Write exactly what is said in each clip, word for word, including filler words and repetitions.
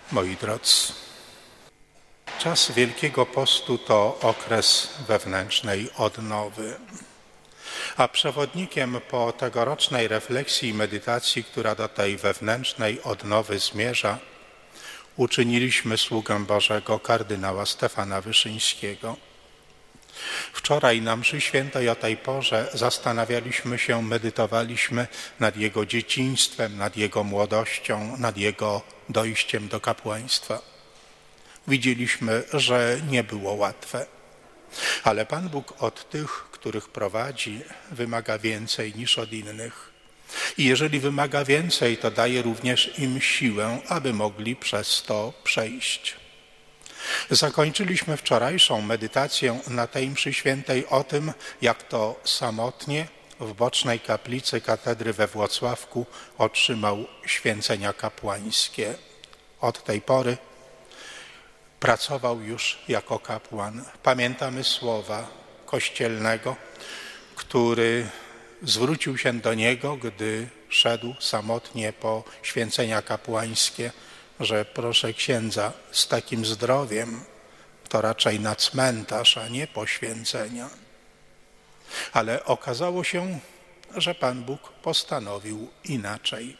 Moi drodzy, czas Wielkiego Postu to okres wewnętrznej odnowy, a przewodnikiem po tegorocznej refleksji i medytacji, która do tej wewnętrznej odnowy zmierza, uczyniliśmy sługę Bożego kardynała Stefana Wyszyńskiego. Wczoraj na mszy świętej o tej porze zastanawialiśmy się, medytowaliśmy nad jego dzieciństwem, nad jego młodością, nad jego dojściem do kapłaństwa. Widzieliśmy, że nie było łatwe, ale Pan Bóg od tych, których prowadzi, wymaga więcej niż od innych. I jeżeli wymaga więcej, to daje również im siłę, aby mogli przez to przejść. Zakończyliśmy wczorajszą medytację na tej mszy świętej o tym, jak to samotnie w bocznej kaplicy katedry we Włocławku otrzymał święcenia kapłańskie. Od tej pory pracował już jako kapłan. Pamiętamy słowa kościelnego, który zwrócił się do niego, gdy szedł samotnie po święcenia kapłańskie, że proszę księdza, z takim zdrowiem to raczej na cmentarz, a nie poświęcenia. Ale okazało się, że Pan Bóg postanowił inaczej.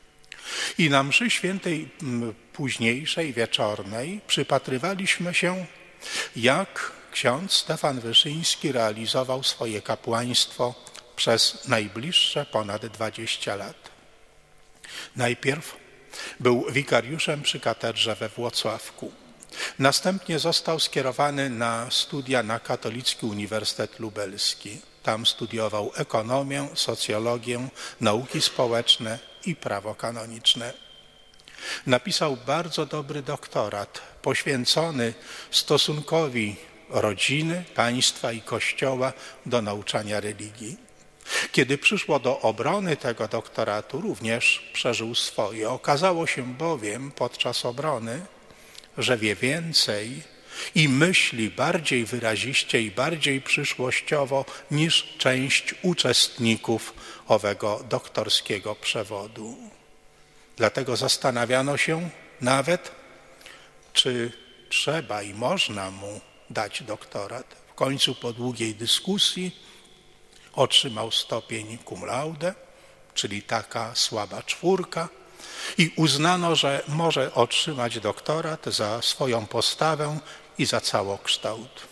I na mszy świętej późniejszej, wieczornej przypatrywaliśmy się, jak ksiądz Stefan Wyszyński realizował swoje kapłaństwo przez najbliższe ponad dwadzieścia lat. Najpierw był wikariuszem przy katedrze we Włocławku. Następnie został skierowany na studia na Katolicki Uniwersytet Lubelski. Tam studiował ekonomię, socjologię, nauki społeczne i prawo kanoniczne. Napisał bardzo dobry doktorat poświęcony stosunkowi rodziny, państwa i Kościoła do nauczania religii. Kiedy przyszło do obrony tego doktoratu, również przeżył swoje. Okazało się bowiem podczas obrony, że wie więcej i myśli bardziej wyraziście i bardziej przyszłościowo niż część uczestników owego doktorskiego przewodu. Dlatego zastanawiano się nawet, czy trzeba i można mu dać doktorat. W końcu po długiej dyskusji otrzymał stopień cum laude, czyli taka słaba czwórka, i uznano, że może otrzymać doktorat za swoją postawę i za całokształt.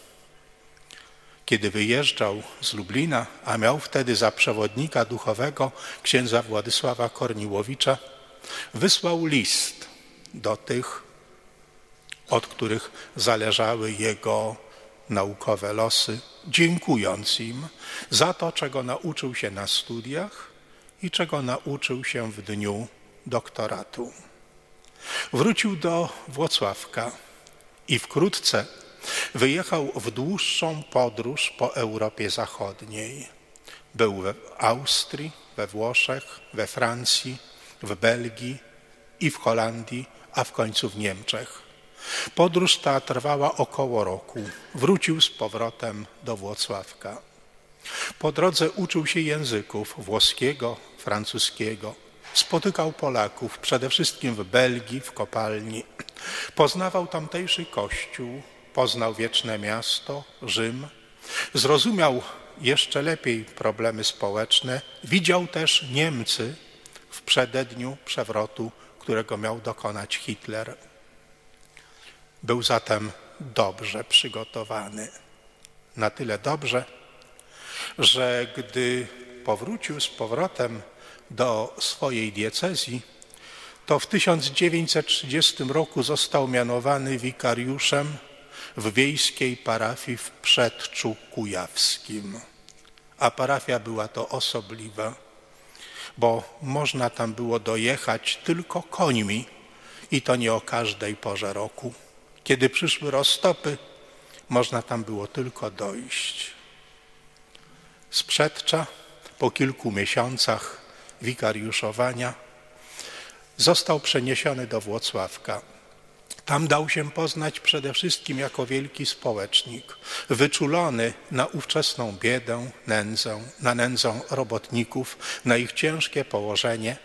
Kiedy wyjeżdżał z Lublina, a miał wtedy za przewodnika duchowego księdza Władysława Korniłowicza, wysłał list do tych, od których zależały jego naukowe losy, dziękując im za to, czego nauczył się na studiach i czego nauczył się w dniu doktoratu. Wrócił do Włocławka i wkrótce wyjechał w dłuższą podróż po Europie Zachodniej. Był w Austrii, we Włoszech, we Francji, w Belgii i w Holandii, a w końcu w Niemczech. Podróż ta trwała około roku. Wrócił z powrotem do Włocławka. Po drodze uczył się języków włoskiego, francuskiego. Spotykał Polaków, przede wszystkim w Belgii, w kopalni. Poznawał tamtejszy kościół, poznał wieczne miasto, Rzym. Zrozumiał jeszcze lepiej problemy społeczne. Widział też Niemcy w przededniu przewrotu, którego miał dokonać Hitler. Był zatem dobrze przygotowany. Na tyle dobrze, że gdy powrócił z powrotem do swojej diecezji, to w tysiąc dziewięćset trzydziestym roku został mianowany wikariuszem w wiejskiej parafii w Przedczu Kujawskim. A parafia była to osobliwa, bo można tam było dojechać tylko końmi i to nie o każdej porze roku. Kiedy przyszły roztopy, można tam było tylko dojść. Z Przedcza po kilku miesiącach wikariuszowania został przeniesiony do Włocławka. Tam dał się poznać przede wszystkim jako wielki społecznik, wyczulony na ówczesną biedę, nędzę, na nędzę robotników, na ich ciężkie położenie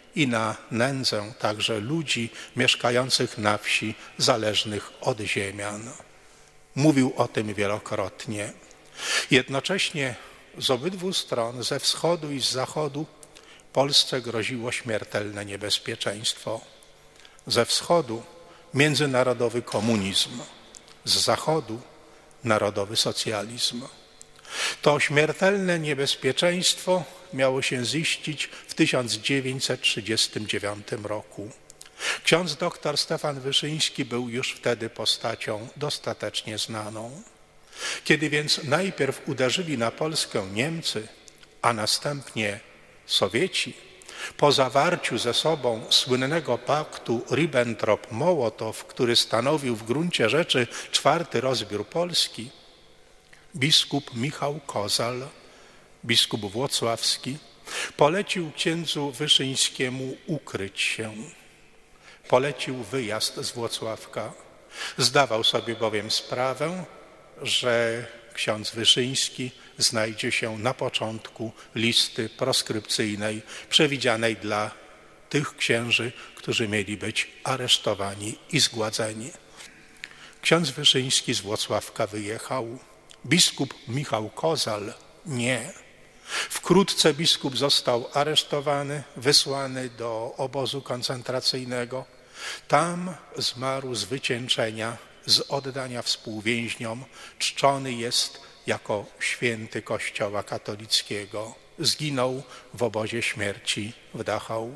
i na nędzę także ludzi mieszkających na wsi zależnych od ziemian. Mówił o tym wielokrotnie. Jednocześnie z obydwu stron, ze wschodu i z zachodu, Polsce groziło śmiertelne niebezpieczeństwo. Ze wschodu międzynarodowy komunizm, z zachodu narodowy socjalizm. To śmiertelne niebezpieczeństwo miało się ziścić w tysiąc dziewięćset trzydziestym dziewiątym roku. Ksiądz doktor Stefan Wyszyński był już wtedy postacią dostatecznie znaną. Kiedy więc najpierw uderzyli na Polskę Niemcy, a następnie Sowieci, po zawarciu ze sobą słynnego paktu Ribbentrop-Mołotow, który stanowił w gruncie rzeczy czwarty rozbiór Polski, biskup Michał Kozal, biskup włocławski, polecił księdzu Wyszyńskiemu ukryć się. Polecił wyjazd z Włocławka. Zdawał sobie bowiem sprawę, że ksiądz Wyszyński znajdzie się na początku listy proskrypcyjnej przewidzianej dla tych księży, którzy mieli być aresztowani i zgładzeni. Ksiądz Wyszyński z Włocławka wyjechał. Biskup Michał Kozal nie. Wkrótce biskup został aresztowany, wysłany do obozu koncentracyjnego. Tam zmarł z wycieńczenia, z oddania współwięźniom. Czczony jest jako święty Kościoła katolickiego. Zginął w obozie śmierci w Dachau.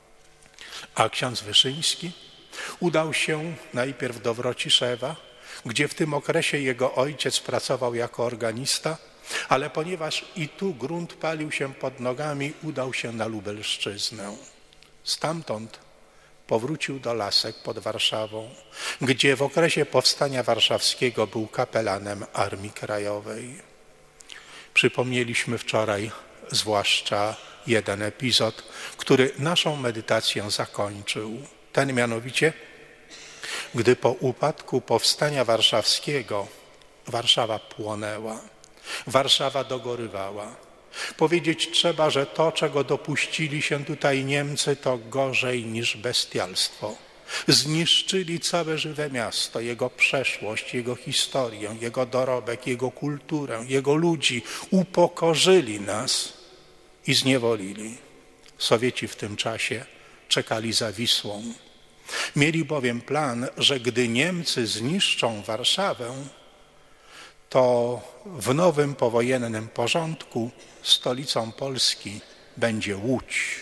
A ksiądz Wyszyński udał się najpierw do Wrociszewa, gdzie w tym okresie jego ojciec pracował jako organista, ale ponieważ i tu grunt palił się pod nogami, udał się na Lubelszczyznę. Stamtąd powrócił do Lasek pod Warszawą, gdzie w okresie powstania warszawskiego był kapelanem Armii Krajowej. Przypomnieliśmy wczoraj zwłaszcza jeden epizod, który naszą medytację zakończył. Ten mianowicie, gdy po upadku powstania warszawskiego Warszawa płonęła, Warszawa dogorywała. Powiedzieć trzeba, że to, czego dopuścili się tutaj Niemcy, to gorzej niż bestialstwo. Zniszczyli całe żywe miasto, jego przeszłość, jego historię, jego dorobek, jego kulturę, jego ludzi. Upokorzyli nas i zniewolili. Sowieci w tym czasie czekali za Wisłą. Mieli bowiem plan, że gdy Niemcy zniszczą Warszawę, to w nowym powojennym porządku stolicą Polski będzie Łódź.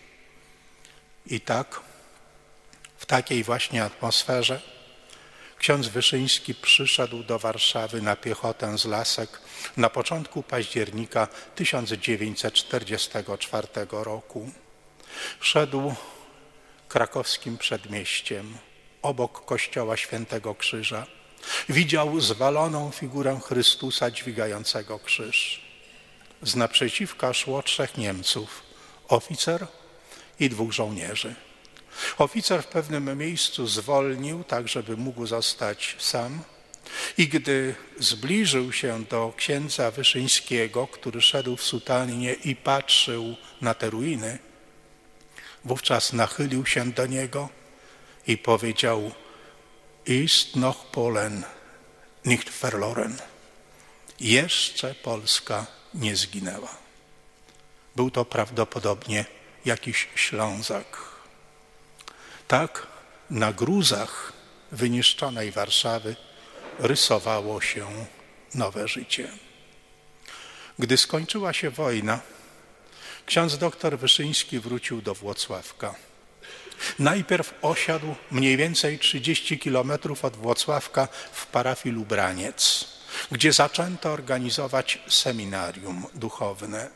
I tak, w takiej właśnie atmosferze ksiądz Wyszyński przyszedł do Warszawy na piechotę z Lasek na początku października tysiąc dziewięćset czterdziestego czwartego roku. Szedł krakowskim przedmieściem obok kościoła Świętego Krzyża. Widział zwaloną figurę Chrystusa dźwigającego krzyż. Z naprzeciwka szło trzech Niemców, oficer i dwóch żołnierzy. Oficer w pewnym miejscu zwolnił, tak żeby mógł zostać sam, i gdy zbliżył się do księdza Wyszyńskiego, który szedł w sutannie i patrzył na te ruiny, wówczas nachylił się do niego i powiedział: Ist noch Polen nicht verloren. Jeszcze Polska nie zginęła. Był to prawdopodobnie jakiś Ślązak. Tak na gruzach wyniszczonej Warszawy rysowało się nowe życie. Gdy skończyła się wojna, ksiądz doktor Wyszyński wrócił do Włocławka. Najpierw osiadł mniej więcej trzydzieści kilometrów od Włocławka w parafii Lubraniec, gdzie zaczęto organizować seminarium duchowne.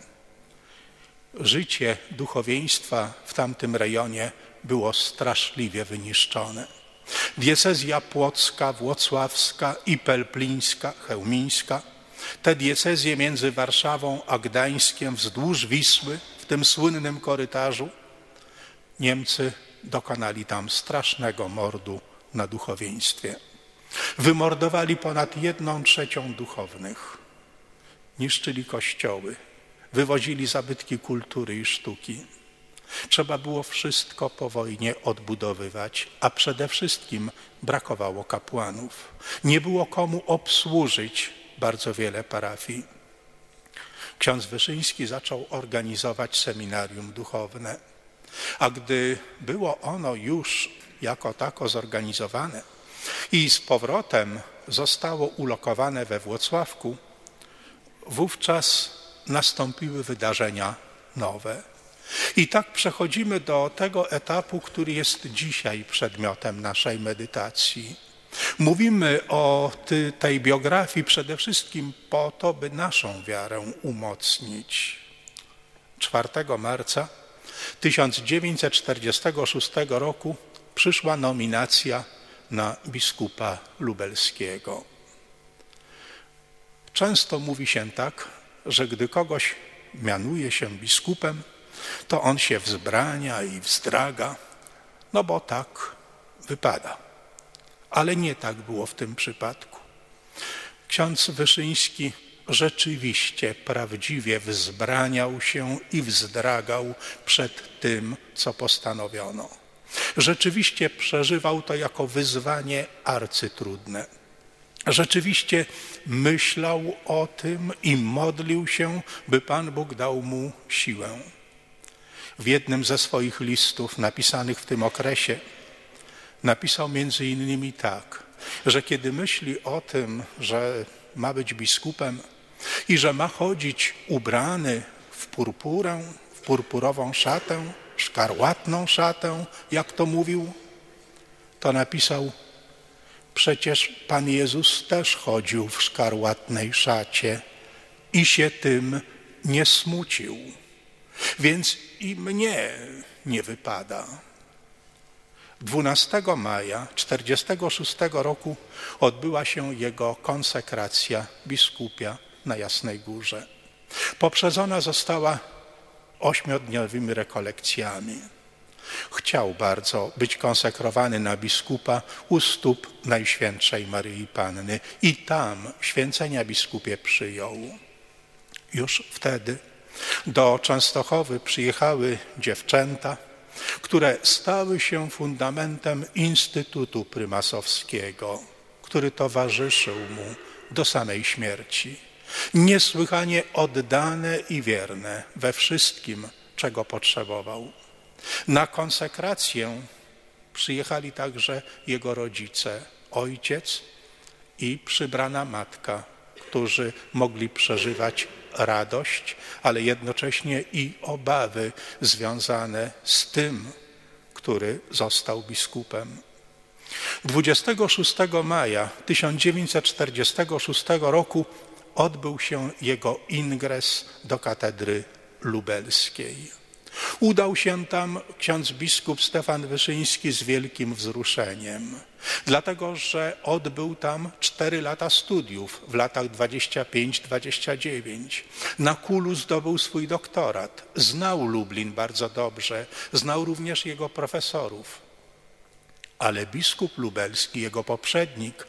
Życie duchowieństwa w tamtym rejonie było straszliwie wyniszczone. Diecezja płocka, włocławska i pelplińska, chełmińska, te diecezje między Warszawą a Gdańskiem wzdłuż Wisły, w tym słynnym korytarzu, Niemcy dokonali tam strasznego mordu na duchowieństwie. Wymordowali ponad jedną trzecią duchownych, niszczyli kościoły, wywozili zabytki kultury i sztuki. Trzeba było wszystko po wojnie odbudowywać, a przede wszystkim brakowało kapłanów. Nie było komu obsłużyć bardzo wiele parafii. Ksiądz Wyszyński zaczął organizować seminarium duchowne, a gdy było ono już jako tako zorganizowane i z powrotem zostało ulokowane we Włocławku, wówczas nastąpiły wydarzenia nowe. I tak przechodzimy do tego etapu, który jest dzisiaj przedmiotem naszej medytacji. Mówimy o ty, tej biografii przede wszystkim po to, by naszą wiarę umocnić. czwartego marca tysiąc dziewięćset czterdziestego szóstego roku przyszła nominacja na biskupa lubelskiego. Często mówi się tak, że gdy kogoś mianuje się biskupem, to on się wzbrania i wzdraga, no bo tak wypada. Ale nie tak było w tym przypadku. Ksiądz Wyszyński rzeczywiście prawdziwie wzbraniał się i wzdragał przed tym, co postanowiono. Rzeczywiście przeżywał to jako wyzwanie arcytrudne. Rzeczywiście myślał o tym i modlił się, by Pan Bóg dał mu siłę. W jednym ze swoich listów napisanych w tym okresie napisał między innymi tak, że kiedy myśli o tym, że ma być biskupem i że ma chodzić ubrany w purpurę, w purpurową szatę, szkarłatną szatę, jak to mówił, to napisał: przecież Pan Jezus też chodził w szkarłatnej szacie i się tym nie smucił, więc i mnie nie wypada. dwunastego maja tysiąc dziewięćset czterdziestego szóstego roku odbyła się jego konsekracja biskupia na Jasnej Górze. Poprzedzona została ośmiodniowymi rekolekcjami. Chciał bardzo być konsekrowany na biskupa u stóp Najświętszej Maryi Panny i tam święcenia biskupie przyjął. Już wtedy do Częstochowy przyjechały dziewczęta, które stały się fundamentem Instytutu Prymasowskiego, który towarzyszył mu do samej śmierci. Niesłychanie oddane i wierne we wszystkim, czego potrzebował. Na konsekrację przyjechali także jego rodzice, ojciec i przybrana matka, którzy mogli przeżywać radość, ale jednocześnie i obawy związane z tym, który został biskupem. dwudziestego szóstego maja tysiąc dziewięćset czterdziestego szóstego roku odbył się jego ingres do katedry lubelskiej. Udał się tam ksiądz biskup Stefan Wyszyński z wielkim wzruszeniem, dlatego że odbył tam cztery lata studiów w latach dwudziestym piątym dwudziestym dziewiątym. Na Kulu zdobył swój doktorat, znał Lublin bardzo dobrze, znał również jego profesorów. Ale biskup lubelski, jego poprzednik,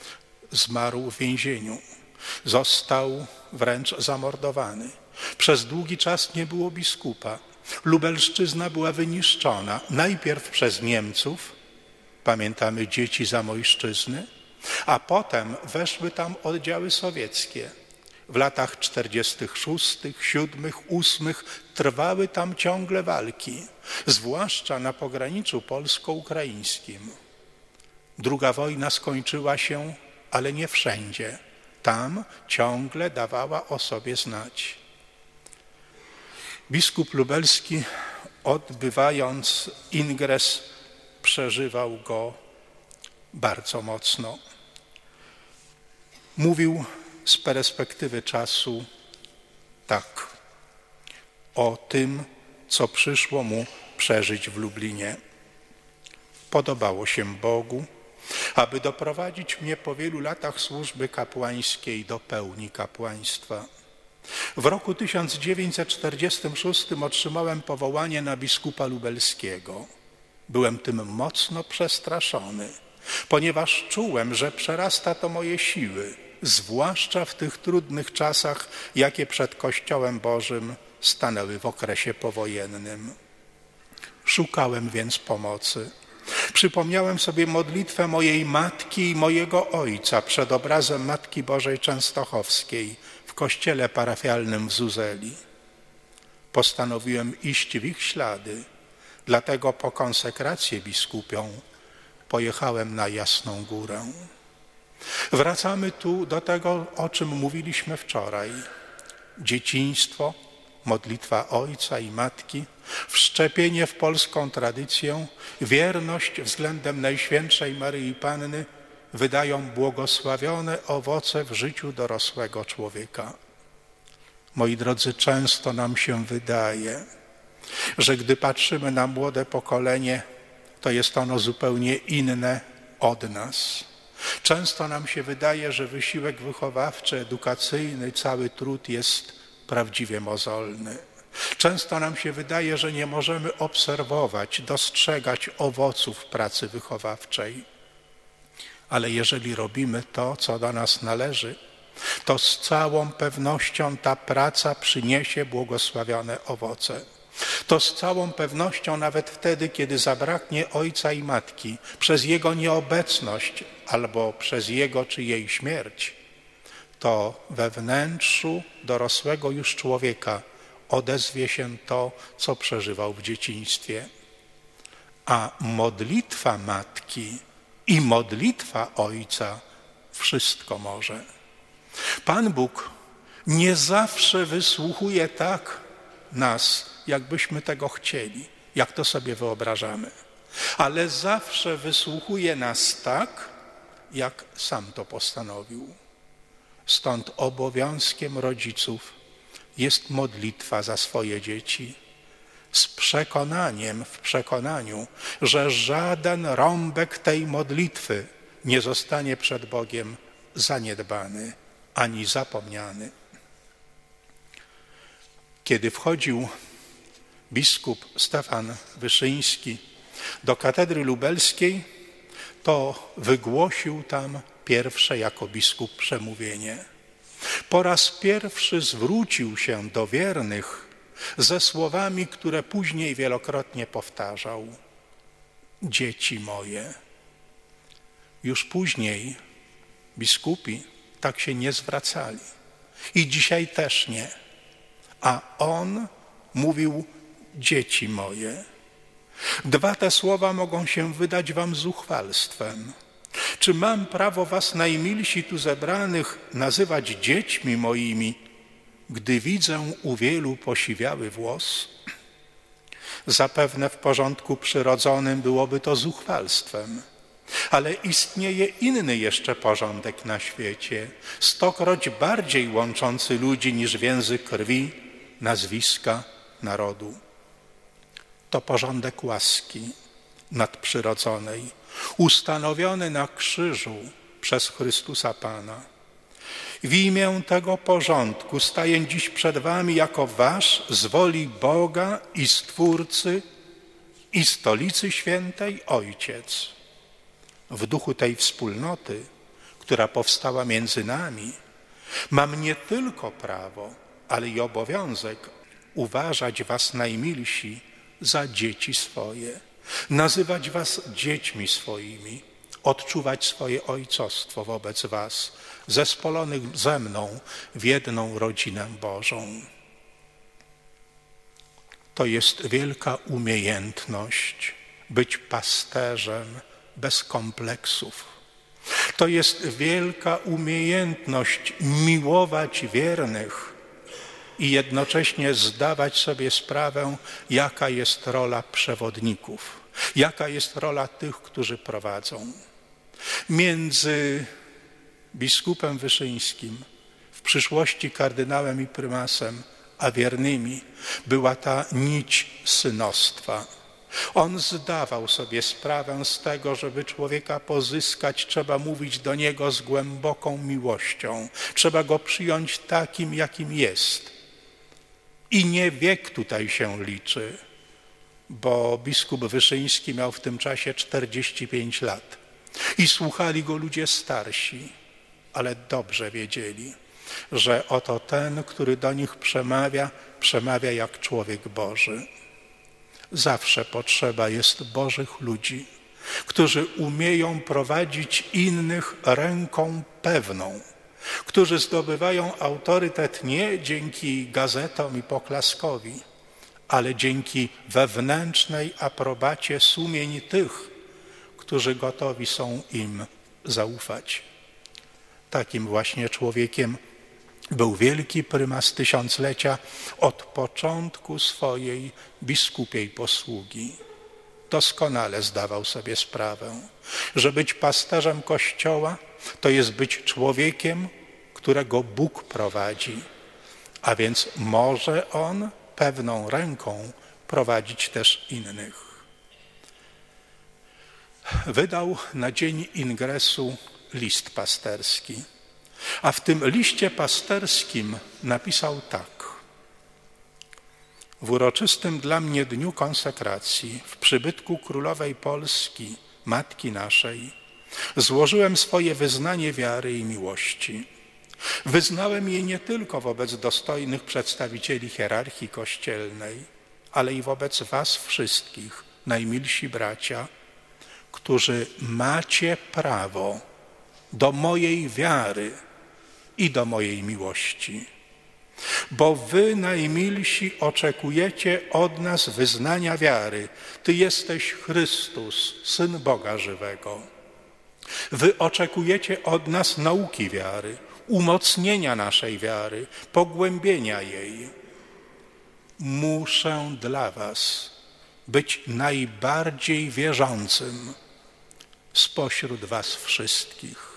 zmarł w więzieniu. Został wręcz zamordowany. Przez długi czas nie było biskupa. Lubelszczyzna była wyniszczona najpierw przez Niemców, pamiętamy dzieci Zamojszczyzny, a potem weszły tam oddziały sowieckie. W latach czterdziestych szóstych, siódmych, ósmych trwały tam ciągle walki, zwłaszcza na pograniczu polsko-ukraińskim. Druga wojna skończyła się, ale nie wszędzie. Tam ciągle dawała o sobie znać. Biskup lubelski, odbywając ingres, przeżywał go bardzo mocno. Mówił z perspektywy czasu tak o tym, co przyszło mu przeżyć w Lublinie. Podobało się Bogu, aby doprowadzić mnie po wielu latach służby kapłańskiej do pełni kapłaństwa. W roku tysiąc dziewięćset czterdziestym szóstym otrzymałem powołanie na biskupa lubelskiego. Byłem tym mocno przestraszony, ponieważ czułem, że przerasta to moje siły, zwłaszcza w tych trudnych czasach, jakie przed Kościołem Bożym stanęły w okresie powojennym. Szukałem więc pomocy. Przypomniałem sobie modlitwę mojej matki i mojego ojca przed obrazem Matki Bożej Częstochowskiej w kościele parafialnym w Zuzeli. Postanowiłem iść w ich ślady, dlatego po konsekrację biskupią pojechałem na Jasną Górę. Wracamy tu do tego, o czym mówiliśmy wczoraj. Dzieciństwo, modlitwa ojca i matki, wszczepienie w polską tradycję, wierność względem Najświętszej Maryi Panny wydają błogosławione owoce w życiu dorosłego człowieka. Moi drodzy, często nam się wydaje, że gdy patrzymy na młode pokolenie, to jest ono zupełnie inne od nas. Często nam się wydaje, że wysiłek wychowawczy, edukacyjny, cały trud jest prawdziwie mozolny. Często nam się wydaje, że nie możemy obserwować, dostrzegać owoców pracy wychowawczej. Ale jeżeli robimy to, co do nas należy, to z całą pewnością ta praca przyniesie błogosławione owoce. To z całą pewnością nawet wtedy, kiedy zabraknie ojca i matki, przez jego nieobecność albo przez jego czy jej śmierć, to we wnętrzu dorosłego już człowieka odezwie się to, co przeżywał w dzieciństwie. A modlitwa matki i modlitwa ojca wszystko może. Pan Bóg nie zawsze wysłuchuje tak nas, jakbyśmy tego chcieli, jak to sobie wyobrażamy, ale zawsze wysłuchuje nas tak, jak sam to postanowił. Stąd obowiązkiem rodziców jest modlitwa za swoje dzieci z przekonaniem, w przekonaniu, że żaden rąbek tej modlitwy nie zostanie przed Bogiem zaniedbany ani zapomniany. Kiedy wchodził biskup Stefan Wyszyński do katedry lubelskiej, to wygłosił tam pierwsze jako biskup przemówienie. Po raz pierwszy zwrócił się do wiernych ze słowami, które później wielokrotnie powtarzał. Dzieci moje. Już później biskupi tak się nie zwracali. I dzisiaj też nie. A on mówił dzieci moje. Dwa te słowa mogą się wydać wam zuchwalstwem. Czy mam prawo was najmilsi tu zebranych nazywać dziećmi moimi, gdy widzę u wielu posiwiały włos? Zapewne w porządku przyrodzonym byłoby to zuchwalstwem. Ale istnieje inny jeszcze porządek na świecie, stokroć bardziej łączący ludzi niż więzy krwi, nazwiska, narodu. To porządek łaski nadprzyrodzonej, ustanowiony na krzyżu przez Chrystusa Pana. W imię tego porządku staję dziś przed wami jako wasz z woli Boga i Stwórcy i Stolicy Świętej Ojciec. W duchu tej wspólnoty, która powstała między nami, mam nie tylko prawo, ale i obowiązek uważać was najmilsi za dzieci swoje, nazywać was dziećmi swoimi, odczuwać swoje ojcostwo wobec was, zespolonych ze mną w jedną rodzinę Bożą. To jest wielka umiejętność być pasterzem bez kompleksów. To jest wielka umiejętność miłować wiernych i jednocześnie zdawać sobie sprawę, jaka jest rola przewodników, jaka jest rola tych, którzy prowadzą. Między biskupem Wyszyńskim, w przyszłości kardynałem i prymasem, a wiernymi była ta nić synostwa. On zdawał sobie sprawę z tego, żeby człowieka pozyskać, trzeba mówić do niego z głęboką miłością. Trzeba go przyjąć takim, jakim jest. I nie wiek tutaj się liczy, bo biskup Wyszyński miał w tym czasie czterdzieści pięć lat. I słuchali go ludzie starsi, ale dobrze wiedzieli, że oto ten, który do nich przemawia, przemawia jak człowiek Boży. Zawsze potrzeba jest Bożych ludzi, którzy umieją prowadzić innych ręką pewną, którzy zdobywają autorytet nie dzięki gazetom i poklaskowi, ale dzięki wewnętrznej aprobacie sumień tych, którzy gotowi są im zaufać. Takim właśnie człowiekiem był wielki prymas tysiąclecia od początku swojej biskupiej posługi. Doskonale zdawał sobie sprawę, że być pasterzem Kościoła to jest być człowiekiem, którego Bóg prowadzi, a więc może on pewną ręką prowadzić też innych. Wydał na dzień ingresu list pasterski, a w tym liście pasterskim napisał tak. W uroczystym dla mnie dniu konsekracji, w przybytku Królowej Polski, Matki naszej, złożyłem swoje wyznanie wiary i miłości. Wyznałem je nie tylko wobec dostojnych przedstawicieli hierarchii kościelnej, ale i wobec was wszystkich, najmilsi bracia, którzy macie prawo do mojej wiary i do mojej miłości. Bo wy, najmilsi, oczekujecie od nas wyznania wiary. Ty jesteś Chrystus, Syn Boga żywego. Wy oczekujecie od nas nauki wiary, umocnienia naszej wiary, pogłębienia jej. Muszę dla was być najbardziej wierzącym spośród was wszystkich.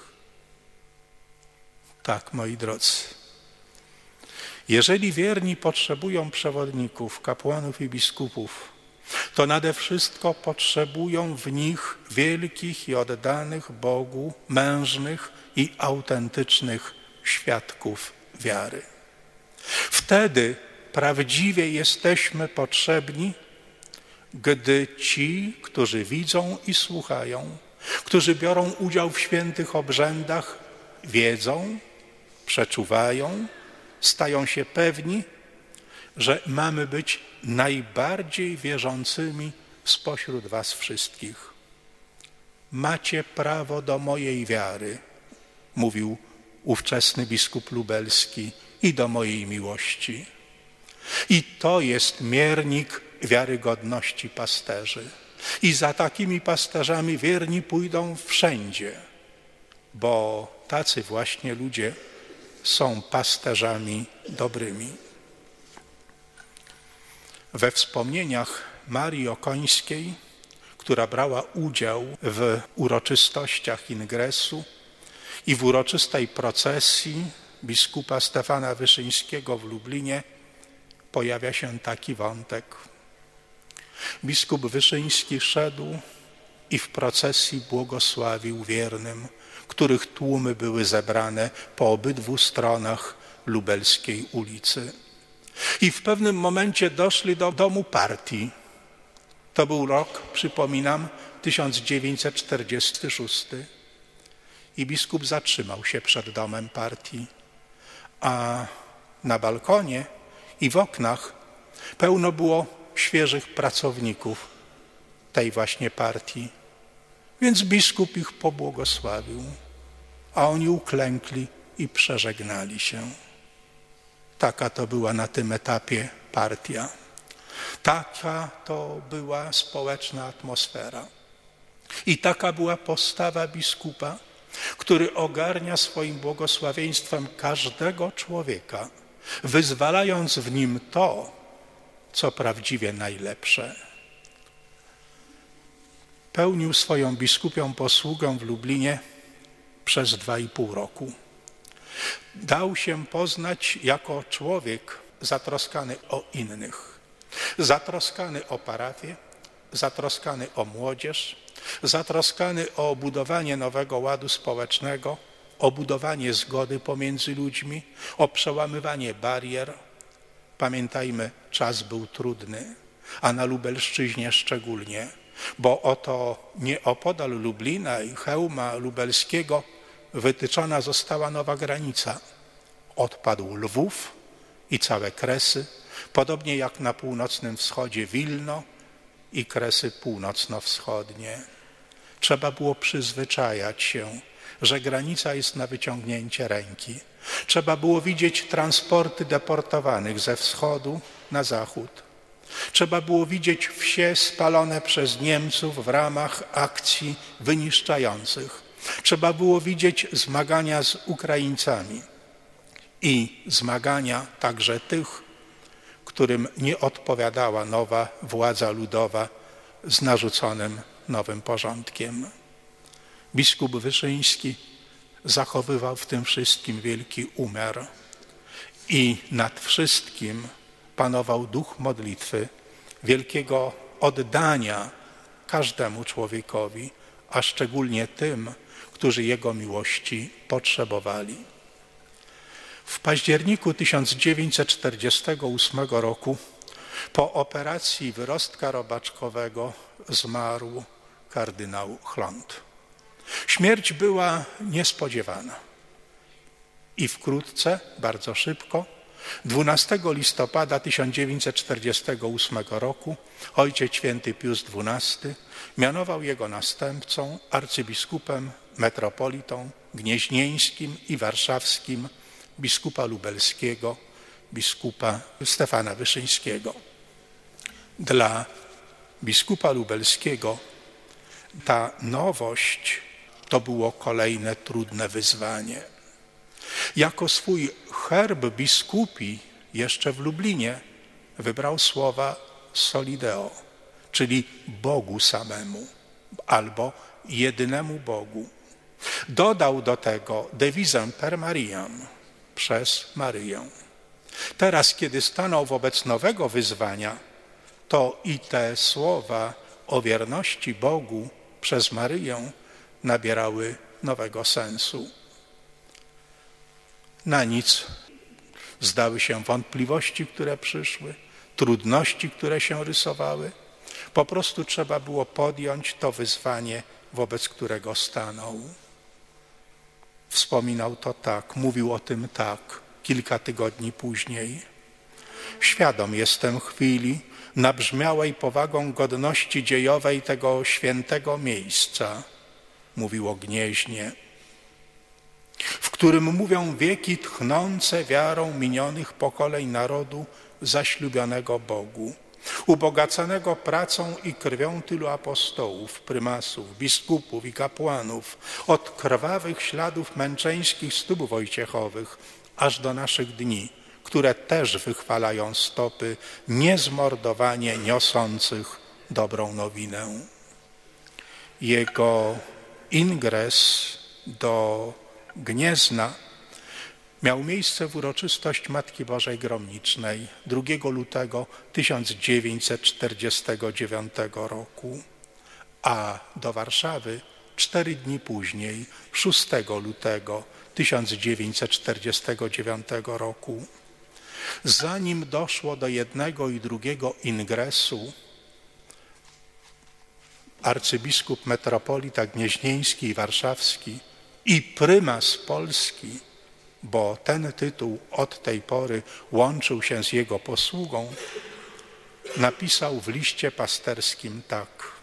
Tak, moi drodzy. Jeżeli wierni potrzebują przewodników, kapłanów i biskupów, to nade wszystko potrzebują w nich wielkich i oddanych Bogu, mężnych i autentycznych świadków wiary. Wtedy prawdziwie jesteśmy potrzebni, gdy ci, którzy widzą i słuchają, którzy biorą udział w świętych obrzędach, wiedzą, przeczuwają, stają się pewni, że mamy być najbardziej wierzącymi spośród was wszystkich. Macie prawo do mojej wiary, mówił ówczesny biskup lubelski, i do mojej miłości. I to jest miernik wiarygodności pasterzy. I za takimi pasterzami wierni pójdą wszędzie, bo tacy właśnie ludzie są pasterzami dobrymi. We wspomnieniach Marii Okońskiej, która brała udział w uroczystościach ingresu i w uroczystej procesji biskupa Stefana Wyszyńskiego w Lublinie, pojawia się taki wątek. Biskup Wyszyński szedł i w procesji błogosławił wiernym, których tłumy były zebrane po obydwu stronach lubelskiej ulicy. I w pewnym momencie doszli do domu partii. To był rok, przypominam, tysiąc dziewięćset czterdziesty szósty. I biskup zatrzymał się przed domem partii, a na balkonie i w oknach pełno było świeżych pracowników tej właśnie partii. Więc biskup ich pobłogosławił, a oni uklękli i przeżegnali się. Taka to była na tym etapie partia. Taka to była społeczna atmosfera. I taka była postawa biskupa, który ogarnia swoim błogosławieństwem każdego człowieka, wyzwalając w nim to, co prawdziwie najlepsze. Pełnił swoją biskupią posługę w Lublinie przez dwa i pół roku. Dał się poznać jako człowiek zatroskany o innych, zatroskany o parafię, zatroskany o młodzież, zatroskany o budowanie nowego ładu społecznego, o budowanie zgody pomiędzy ludźmi, o przełamywanie barier. Pamiętajmy, czas był trudny, a na Lubelszczyźnie szczególnie, bo oto nieopodal Lublina i Chełma Lubelskiego wytyczona została nowa granica. Odpadł Lwów i całe Kresy, podobnie jak na północnym wschodzie Wilno i kresy północno-wschodnie. Trzeba było przyzwyczajać się, że granica jest na wyciągnięcie ręki. Trzeba było widzieć transporty deportowanych ze wschodu na zachód. Trzeba było widzieć wsie spalone przez Niemców w ramach akcji wyniszczających. Trzeba było widzieć zmagania z Ukraińcami i zmagania także tych, którym nie odpowiadała nowa władza ludowa z narzuconym nowym porządkiem. Biskup Wyszyński zachowywał w tym wszystkim wielki umiar i nad wszystkim panował duch modlitwy, wielkiego oddania każdemu człowiekowi, a szczególnie tym, którzy jego miłości potrzebowali. W październiku tysiąc dziewięćset czterdziestego ósmego roku po operacji wyrostka robaczkowego zmarł kardynał Chlont. Śmierć była niespodziewana i wkrótce, bardzo szybko, dwunastego listopada tysiąc dziewięćset czterdziestego ósmego roku ojciec święty Pius dwunasty mianował jego następcą arcybiskupem, metropolitą gnieźnieńskim i warszawskim biskupa lubelskiego, biskupa Stefana Wyszyńskiego. Dla biskupa lubelskiego ta nowość to było kolejne trudne wyzwanie. Jako swój herb biskupi jeszcze w Lublinie wybrał słowa Soli Deo, czyli Bogu samemu albo jedynemu Bogu. Dodał do tego dewizę per Mariam, przez Maryję. Teraz, kiedy stanął wobec nowego wyzwania, to i te słowa o wierności Bogu przez Maryję nabierały nowego sensu. Na nic zdały się wątpliwości, które przyszły, trudności, które się rysowały. Po prostu trzeba było podjąć to wyzwanie, wobec którego stanął. Wspominał to tak, mówił o tym tak, kilka tygodni później. Świadom jestem chwili nabrzmiałej powagą godności dziejowej tego świętego miejsca, mówił o Gnieźnie, w którym mówią wieki tchnące wiarą minionych pokoleń narodu zaślubionego Bogu, ubogaconego pracą i krwią tylu apostołów, prymasów, biskupów i kapłanów, od krwawych śladów męczeńskich stóp wojciechowych, aż do naszych dni, które też wychwalają stopy niezmordowanie niosących dobrą nowinę. Jego ingres do Gniezna miał miejsce w uroczystość Matki Bożej Gromnicznej drugiego lutego tysiąc dziewięćset czterdziestego dziewiątego roku, a do Warszawy cztery dni później, szóstego lutego tysiąc dziewięćset czterdziestego dziewiątego roku. Zanim doszło do jednego i drugiego ingresu, arcybiskup metropolita gnieźnieński i warszawski i prymas Polski, bo ten tytuł od tej pory łączył się z jego posługą, napisał w liście pasterskim tak.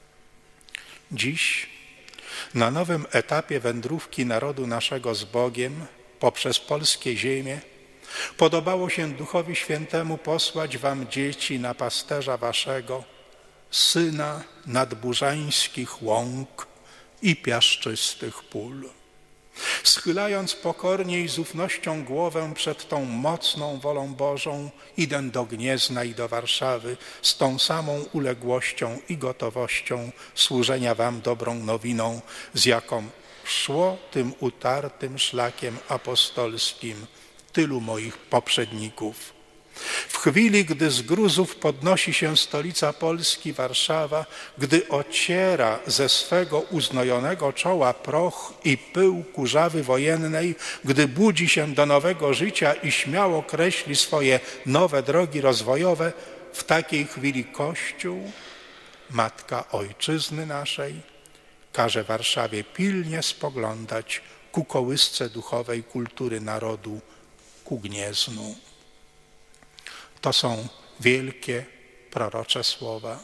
Dziś na nowym etapie wędrówki narodu naszego z Bogiem poprzez polskie ziemię podobało się Duchowi Świętemu posłać wam dzieci na pasterza waszego, syna nadburzańskich łąk i piaszczystych pól. Schylając pokornie i z ufnością głowę przed tą mocną wolą Bożą, idę do Gniezna i do Warszawy z tą samą uległością i gotowością służenia wam dobrą nowiną, z jaką szło tym utartym szlakiem apostolskim tylu moich poprzedników. W chwili, gdy z gruzów podnosi się stolica Polski, Warszawa, gdy ociera ze swego uznojonego czoła proch i pył kurzawy wojennej, gdy budzi się do nowego życia i śmiało kreśli swoje nowe drogi rozwojowe, w takiej chwili Kościół, Matka Ojczyzny naszej, każe Warszawie pilnie spoglądać ku kołysce duchowej kultury narodu, ku Gnieznu. To są wielkie, prorocze słowa.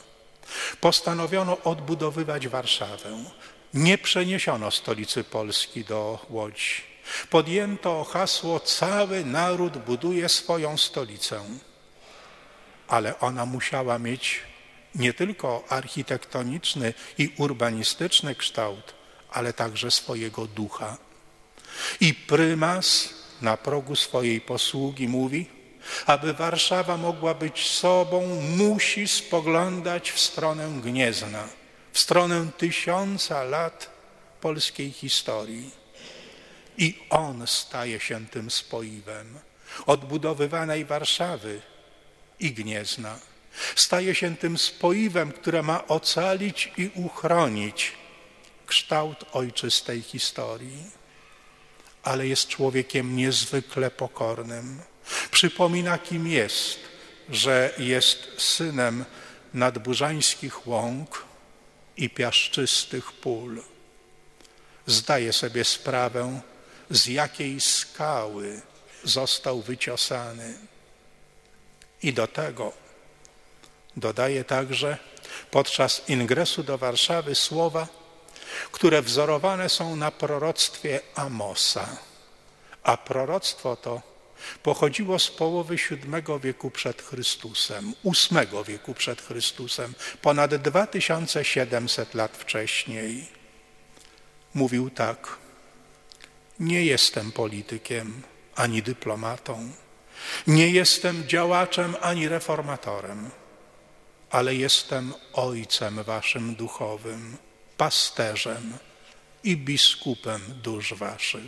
Postanowiono odbudowywać Warszawę. Nie przeniesiono stolicy Polski do Łodzi. Podjęto hasło: cały naród buduje swoją stolicę. Ale ona musiała mieć nie tylko architektoniczny i urbanistyczny kształt, ale także swojego ducha. I prymas na progu swojej posługi mówi: aby Warszawa mogła być sobą, musi spoglądać w stronę Gniezna, w stronę tysiąca lat polskiej historii. I on staje się tym spoiwem odbudowywanej Warszawy i Gniezna. Staje się tym spoiwem, które ma ocalić i uchronić kształt ojczystej historii. Ale jest człowiekiem niezwykle pokornym. Przypomina, kim jest, że jest synem nadburzańskich łąk i piaszczystych pól. Zdaje sobie sprawę, z jakiej skały został wyciosany. I do tego dodaje także podczas ingresu do Warszawy słowa, które wzorowane są na proroctwie Amosa. A proroctwo to pochodziło z połowy siódmego wieku przed Chrystusem, ósmego wieku przed Chrystusem, ponad dwa tysiące siedemset lat wcześniej. Mówił tak: nie jestem politykiem ani dyplomatą, nie jestem działaczem ani reformatorem, ale jestem ojcem waszym duchowym, pasterzem i biskupem dusz waszych.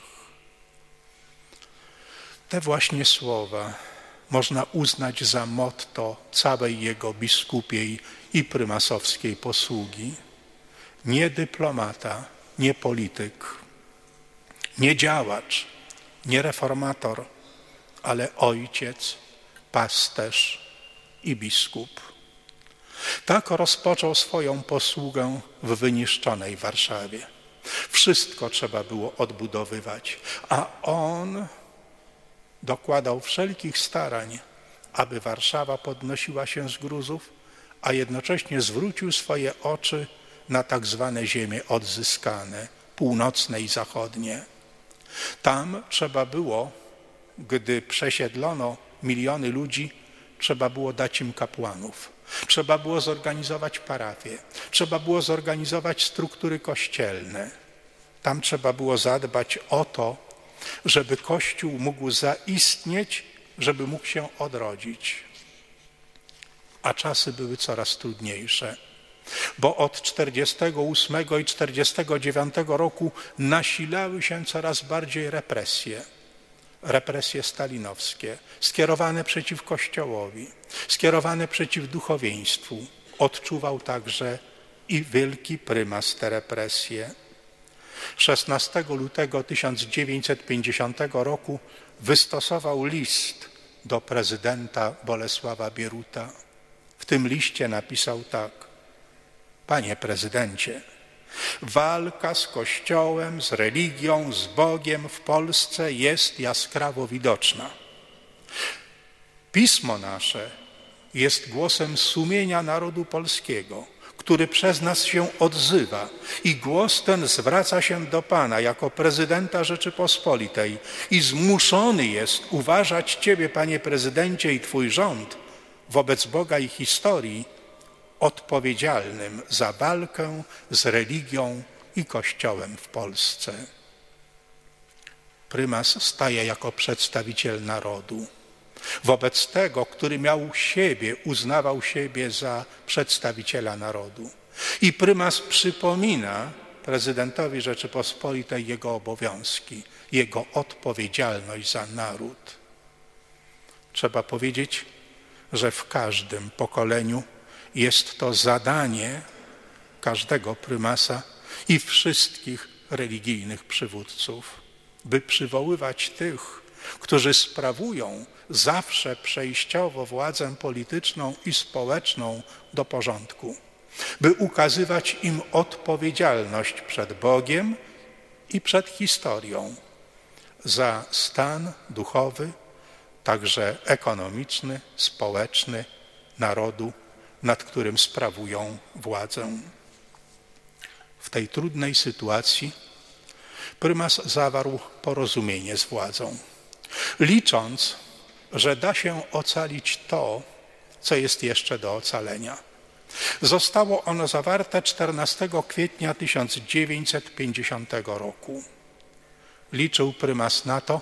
Te właśnie słowa można uznać za motto całej jego biskupiej i prymasowskiej posługi. Nie dyplomata, nie polityk, nie działacz, nie reformator, ale ojciec, pasterz i biskup. Tak rozpoczął swoją posługę w wyniszczonej Warszawie. Wszystko trzeba było odbudowywać, a on dokładał wszelkich starań, aby Warszawa podnosiła się z gruzów, a jednocześnie zwrócił swoje oczy na tak zwane ziemie odzyskane, północne i zachodnie. Tam trzeba było, gdy przesiedlono miliony ludzi, trzeba było dać im kapłanów. Trzeba było zorganizować parafie, trzeba było zorganizować struktury kościelne. Tam trzeba było zadbać o to, żeby Kościół mógł zaistnieć, żeby mógł się odrodzić. A czasy były coraz trudniejsze, bo od czterdziestego ósmego i czterdziestego dziewiątego roku nasilały się coraz bardziej represje. Represje stalinowskie, skierowane przeciw Kościołowi, skierowane przeciw duchowieństwu. Odczuwał także i wielki prymas te represje. szesnastego lutego tysiąc dziewięćset pięćdziesiątego roku wystosował list do prezydenta Bolesława Bieruta. W tym liście napisał tak: panie prezydencie, walka z Kościołem, z religią, z Bogiem w Polsce jest jaskrawo widoczna. Pismo nasze jest głosem sumienia narodu polskiego, który przez nas się odzywa, i głos ten zwraca się do Pana jako prezydenta Rzeczypospolitej i zmuszony jest uważać Ciebie, panie prezydencie, i Twój rząd wobec Boga i historii odpowiedzialnym za walkę z religią i Kościołem w Polsce. Prymas staje jako przedstawiciel narodu. Wobec tego, który miał siebie, uznawał siebie za przedstawiciela narodu. I prymas przypomina prezydentowi Rzeczypospolitej jego obowiązki, jego odpowiedzialność za naród. Trzeba powiedzieć, że w każdym pokoleniu jest to zadanie każdego prymasa i wszystkich religijnych przywódców, by przywoływać tych, którzy sprawują zawsze przejściowo władzę polityczną i społeczną do porządku, by ukazywać im odpowiedzialność przed Bogiem i przed historią za stan duchowy, także ekonomiczny, społeczny narodu nad którym sprawują władzę. W tej trudnej sytuacji prymas zawarł porozumienie z władzą, licząc, że da się ocalić to, co jest jeszcze do ocalenia. Zostało ono zawarte czternastego kwietnia tysiąc dziewięćset pięćdziesiątego roku. Liczył prymas na to,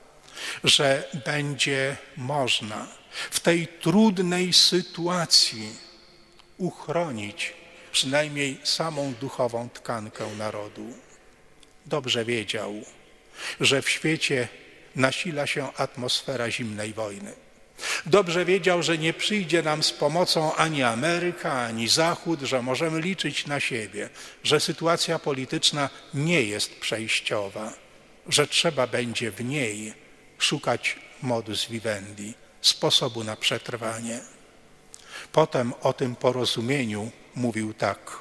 że będzie można w tej trudnej sytuacji uchronić przynajmniej samą duchową tkankę narodu. Dobrze wiedział, że w świecie nasila się atmosfera zimnej wojny. Dobrze wiedział, że nie przyjdzie nam z pomocą ani Ameryka, ani Zachód, że możemy liczyć na siebie, że sytuacja polityczna nie jest przejściowa, że trzeba będzie w niej szukać modus vivendi, sposobu na przetrwanie. Potem o tym porozumieniu mówił tak.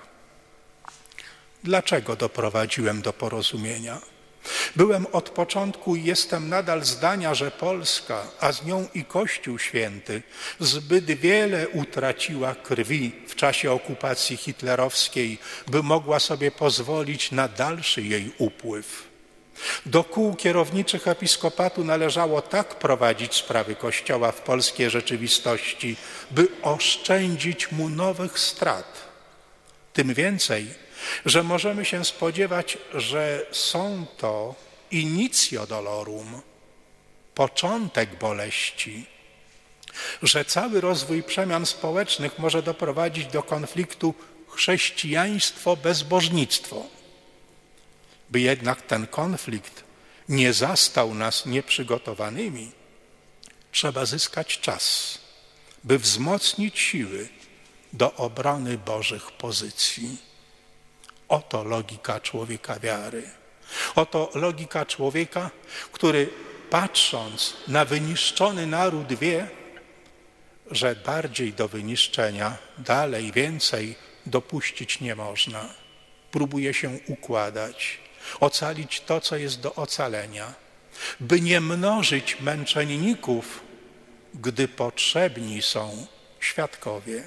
Dlaczego doprowadziłem do porozumienia? Byłem od początku i jestem nadal zdania, że Polska, a z nią i Kościół Święty, zbyt wiele utraciła krwi w czasie okupacji hitlerowskiej, by mogła sobie pozwolić na dalszy jej upływ. Do kół kierowniczych episkopatu należało tak prowadzić sprawy Kościoła w polskiej rzeczywistości, by oszczędzić mu nowych strat. Tym więcej, że możemy się spodziewać, że są to initio dolorum, początek boleści, że cały rozwój przemian społecznych może doprowadzić do konfliktu chrześcijaństwo-bezbożnictwo. By jednak ten konflikt nie zastał nas nieprzygotowanymi, trzeba zyskać czas, by wzmocnić siły do obrony Bożych pozycji. Oto logika człowieka wiary. Oto logika człowieka, który patrząc na wyniszczony naród wie, że bardziej do wyniszczenia, dalej, więcej dopuścić nie można. Próbuje się układać, ocalić to, co jest do ocalenia, by nie mnożyć męczenników, gdy potrzebni są świadkowie.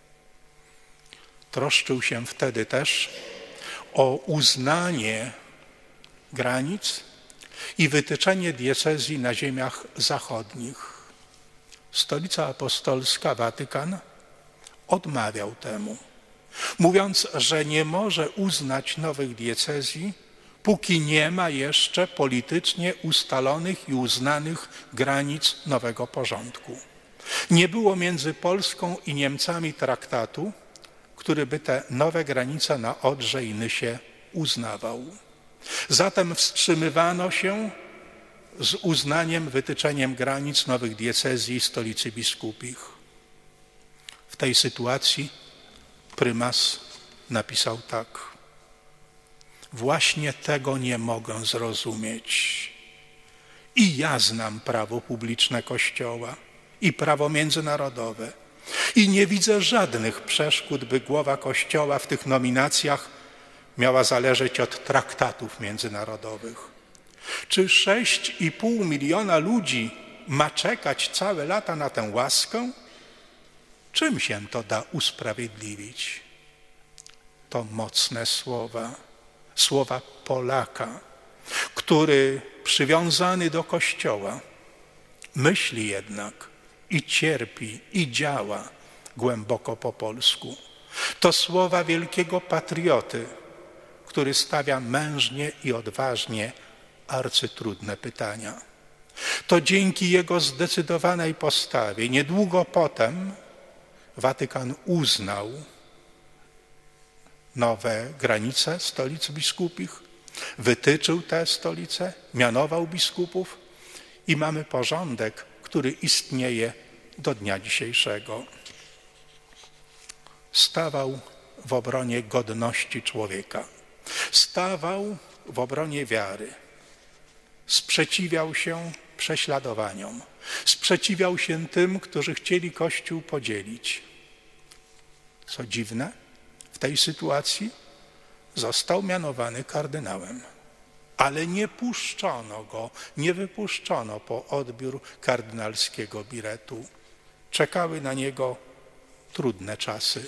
Troszczył się wtedy też o uznanie granic i wytyczenie diecezji na ziemiach zachodnich. Stolica Apostolska, Watykan, odmawiał temu, mówiąc, że nie może uznać nowych diecezji, póki nie ma jeszcze politycznie ustalonych i uznanych granic nowego porządku. Nie było między Polską i Niemcami traktatu, który by te nowe granice na Odrze i Nysie uznawał. Zatem wstrzymywano się z uznaniem, wytyczeniem granic nowych diecezji i stolicy biskupich. W tej sytuacji prymas napisał tak. Właśnie tego nie mogę zrozumieć. I ja znam prawo publiczne Kościoła i prawo międzynarodowe. I nie widzę żadnych przeszkód, by głowa Kościoła w tych nominacjach miała zależeć od traktatów międzynarodowych. Czy sześć i pół miliona ludzi ma czekać całe lata na tę łaskę? Czym się to da usprawiedliwić? To mocne słowa, słowa Polaka, który przywiązany do Kościoła myśli jednak i cierpi, i działa głęboko po polsku. To słowa wielkiego patrioty, który stawia mężnie i odważnie arcytrudne pytania. To dzięki jego zdecydowanej postawie niedługo potem Watykan uznał nowe granice stolic biskupich, wytyczył te stolice, mianował biskupów i mamy porządek, który istnieje do dnia dzisiejszego. Stawał w obronie godności człowieka. Stawał w obronie wiary. Sprzeciwiał się prześladowaniom. Sprzeciwiał się tym, którzy chcieli Kościół podzielić. Co dziwne, w tej sytuacji został mianowany kardynałem. Ale nie puszczono go, nie wypuszczono po odbiór kardynalskiego biretu. Czekały na niego trudne czasy.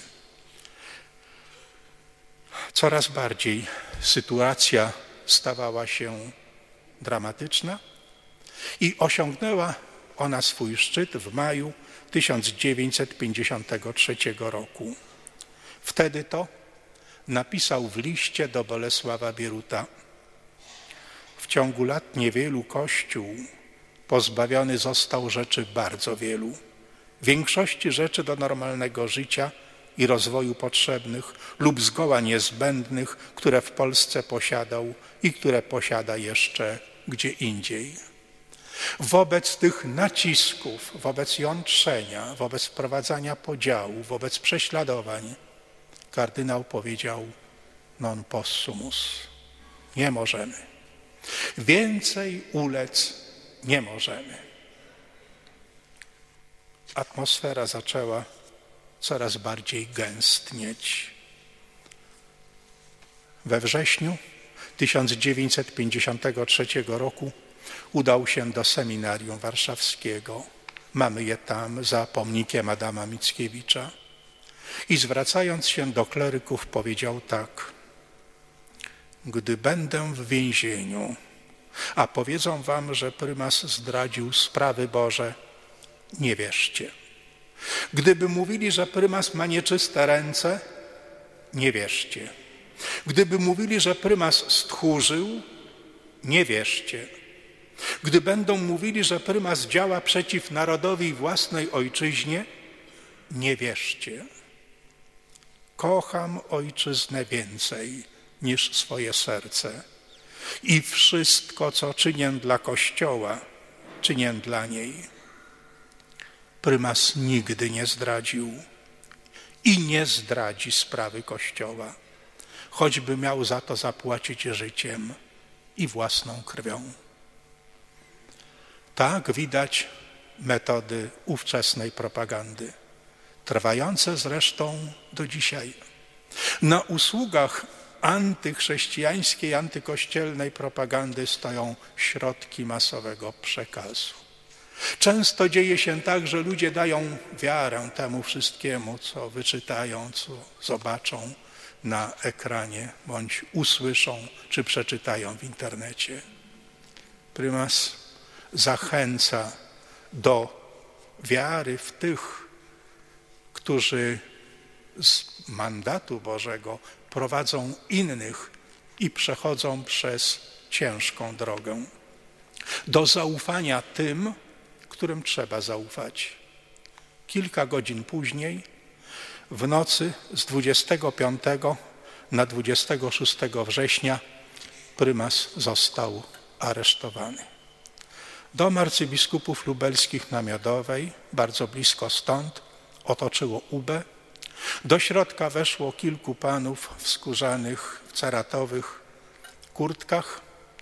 Coraz bardziej sytuacja stawała się dramatyczna i osiągnęła ona swój szczyt w maju tysiąc dziewięćset pięćdziesiątego trzeciego roku. Wtedy to napisał w liście do Bolesława Bieruta: w ciągu lat niewielu Kościół pozbawiony został rzeczy bardzo wielu, większości rzeczy do normalnego życia i rozwoju potrzebnych lub zgoła niezbędnych, które w Polsce posiadał i które posiada jeszcze gdzie indziej. Wobec tych nacisków, wobec jątrzenia, wobec wprowadzania podziału, wobec prześladowań, kardynał powiedział: non possumus, nie możemy. Więcej ulec nie możemy. Atmosfera zaczęła coraz bardziej gęstnieć. We wrześniu tysiąc dziewięćset pięćdziesiątego trzeciego roku udał się do seminarium warszawskiego. Mamy je tam za pomnikiem Adama Mickiewicza. I zwracając się do kleryków powiedział tak: gdy będę w więzieniu, a powiedzą wam, że prymas zdradził sprawy Boże, nie wierzcie. Gdyby mówili, że prymas ma nieczyste ręce, nie wierzcie. Gdyby mówili, że prymas stchórzył, nie wierzcie. Gdy będą mówili, że prymas działa przeciw narodowi i własnej ojczyźnie, nie wierzcie. Kocham ojczyznę więcej niż swoje serce i wszystko, co czynię dla Kościoła, czynię dla niej. Prymas nigdy nie zdradził i nie zdradzi sprawy Kościoła, choćby miał za to zapłacić życiem i własną krwią. Tak widać metody ówczesnej propagandy, trwające zresztą do dzisiaj. Na usługach antychrześcijańskiej, antykościelnej propagandy stoją środki masowego przekazu. Często dzieje się tak, że ludzie dają wiarę temu wszystkiemu, co wyczytają, co zobaczą na ekranie, bądź usłyszą, czy przeczytają w internecie. Prymas zachęca do wiary w tych, którzy z mandatu Bożego prowadzą innych i przechodzą przez ciężką drogę. Do zaufania tym, którym trzeba zaufać. Kilka godzin później, w nocy z dwudziestego piątego na dwudziestego szóstego września, prymas został aresztowany. Dom arcybiskupów lubelskich na Miodowej, bardzo blisko stąd, otoczyło U B. Do środka weszło kilku panów w skórzanych, w ceratowych kurtkach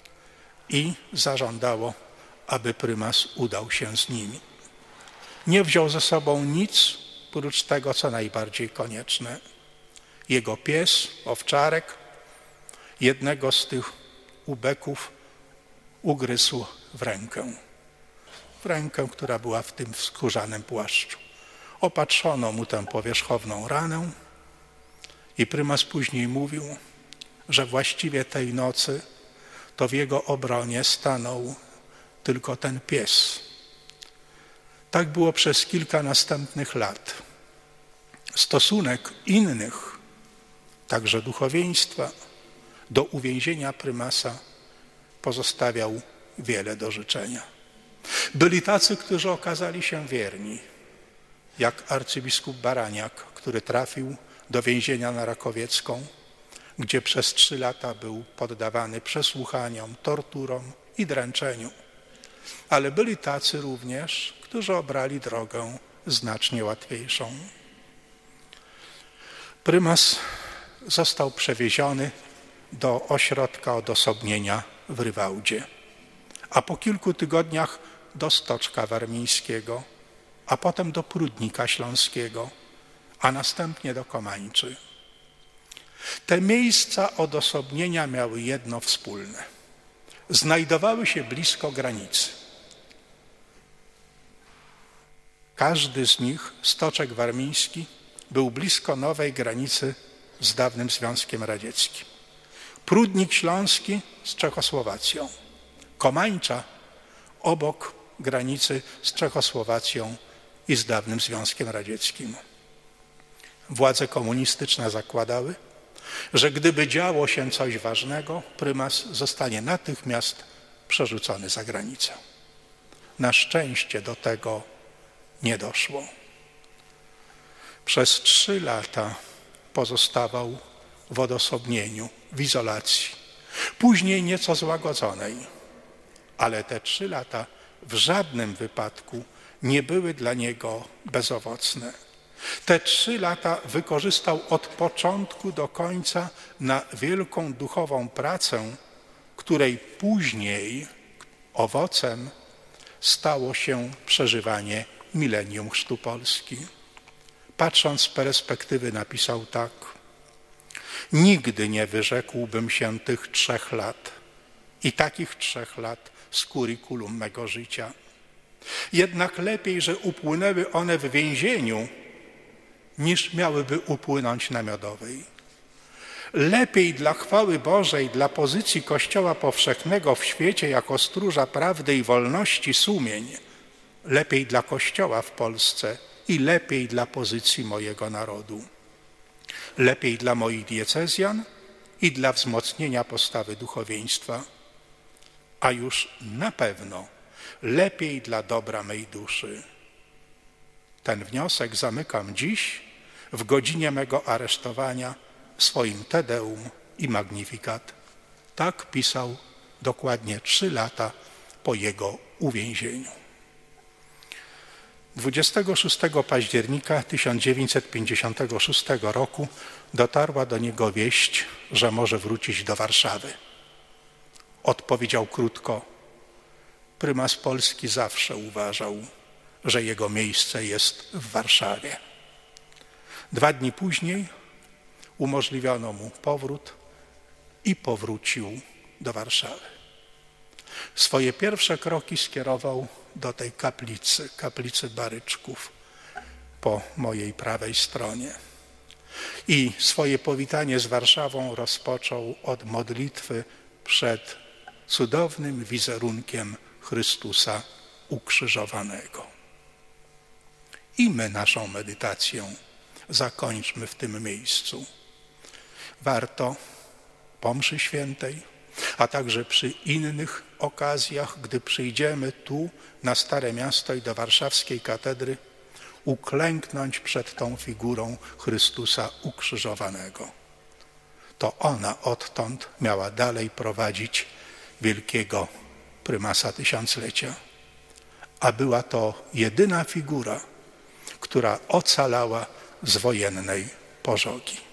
i zażądało, aby prymas udał się z nimi. Nie wziął ze sobą nic, prócz tego, co najbardziej konieczne. Jego pies, owczarek, jednego z tych ubeków ugryzł w rękę. W rękę, która była w tym skórzanym płaszczu. Opatrzono mu tę powierzchowną ranę i prymas później mówił, że właściwie tej nocy to w jego obronie stanął tylko ten pies. Tak było przez kilka następnych lat. Stosunek innych, także duchowieństwa, do uwięzienia prymasa pozostawiał wiele do życzenia. Byli tacy, którzy okazali się wierni, jak arcybiskup Baraniak, który trafił do więzienia na Rakowiecką, gdzie przez trzy lata był poddawany przesłuchaniom, torturom i dręczeniu. Ale byli tacy również, którzy obrali drogę znacznie łatwiejszą. Prymas został przewieziony do ośrodka odosobnienia w Rywałdzie, a po kilku tygodniach do Stoczka Warmińskiego, a potem do Prudnika Śląskiego, a następnie do Komańczy. Te miejsca odosobnienia miały jedno wspólne. Znajdowały się blisko granicy. Każdy z nich, Stoczek Warmiński, był blisko nowej granicy z dawnym Związkiem Radzieckim. Prudnik Śląski z Czechosłowacją. Komańcza obok granicy z Czechosłowacją i z dawnym Związkiem Radzieckim. Władze komunistyczne zakładały, że gdyby działo się coś ważnego, prymas zostanie natychmiast przerzucony za granicę. Na szczęście do tego nie doszło. Przez trzy lata pozostawał w odosobnieniu, w izolacji, później nieco złagodzonej, ale te trzy lata w żadnym wypadku nie były dla niego bezowocne. Te trzy lata wykorzystał od początku do końca na wielką duchową pracę, której później owocem stało się przeżywanie milenium chrztu Polski. Patrząc z perspektywy napisał tak: nigdy nie wyrzekłbym się tych trzech lat i takich trzech lat z curriculum mego życia. Jednak lepiej, że upłynęły one w więzieniu, niż miałyby upłynąć na Miodowej. Lepiej dla chwały Bożej, dla pozycji Kościoła powszechnego w świecie jako stróża prawdy i wolności sumień, lepiej dla Kościoła w Polsce i lepiej dla pozycji mojego narodu. Lepiej dla moich diecezjan i dla wzmocnienia postawy duchowieństwa, a już na pewno lepiej dla dobra mej duszy. Ten wniosek zamykam dziś, w godzinie mego aresztowania, swoim Te Deum i Magnificat. Tak pisał dokładnie trzy lata po jego uwięzieniu. dwudziestego szóstego października tysiąc dziewięćset pięćdziesiątego szóstego roku dotarła do niego wieść, że może wrócić do Warszawy. Odpowiedział krótko: prymas Polski zawsze uważał, że jego miejsce jest w Warszawie. Dwa dni później umożliwiono mu powrót i powrócił do Warszawy. Swoje pierwsze kroki skierował do tej kaplicy, kaplicy Baryczków po mojej prawej stronie. I swoje powitanie z Warszawą rozpoczął od modlitwy przed cudownym wizerunkiem Chrystusa ukrzyżowanego. I my naszą medytację zakończmy w tym miejscu. Warto po mszy świętej, a także przy innych okazjach, gdy przyjdziemy tu na Stare Miasto i do warszawskiej katedry, uklęknąć przed tą figurą Chrystusa ukrzyżowanego. To ona odtąd miała dalej prowadzić wielkiego prymasa tysiąclecia, a była to jedyna figura, która ocalała z wojennej pożogi.